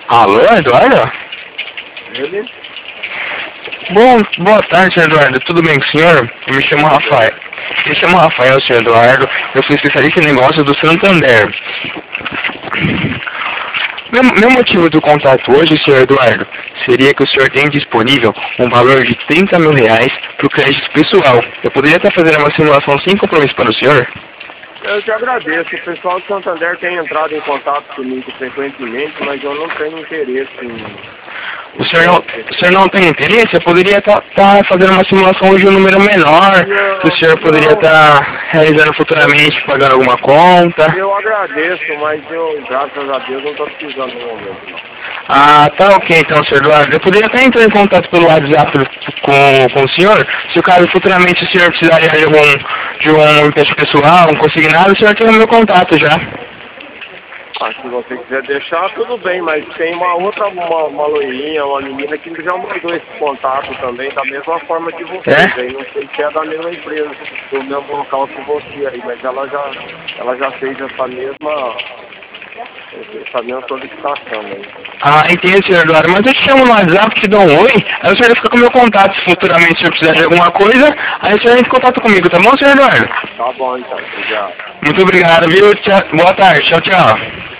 Alô, Eduardo? Ele? Boa tarde, senhor Eduardo. Tudo bem com o senhor? Eu me chamo Rafael. Senhor Eduardo. Eu sou especialista em negócios do Santander. Meu motivo do contato hoje, senhor Eduardo, seria que o senhor tem disponível um valor de R$ 30.000 para o crédito pessoal. Eu poderia estar fazendo uma simulação sem compromisso para o senhor? Eu te agradeço. O pessoal do Santander tem entrado em contato comigo frequentemente, mas eu não tenho interesse em... O senhor não tem interesse? Eu poderia estar fazendo uma simulação de um número menor, que o senhor poderia estar realizando futuramente, pagando alguma conta. Eu agradeço, mas eu, graças a Deus, não estou precisando no momento, não. Ah, tá ok então, senhor Eduardo. Eu poderia até entrar em contato pelo WhatsApp com o senhor, se o caso futuramente o senhor precisaria de um empréstimo pessoal, um consignado, o senhor tem o meu contato já. Ah, se você quiser deixar, tudo bem, mas tem uma loirinha, uma menina que já mandou esse contato também, da mesma forma que você. Aí não sei se é da mesma empresa, do mesmo local que você aí, mas ela já fez essa mesma solicitação aí. Ah, entendi, senhor Eduardo, mas eu te chamo no WhatsApp, te dou um oi, aí o senhor fica com o meu contato, se futuramente o senhor precisar de alguma coisa, aí o senhor entra em contato comigo, tá bom, senhor Eduardo? Tá bom, então, obrigado. Muito obrigado, viu? Boa tarde, tchau, tchau.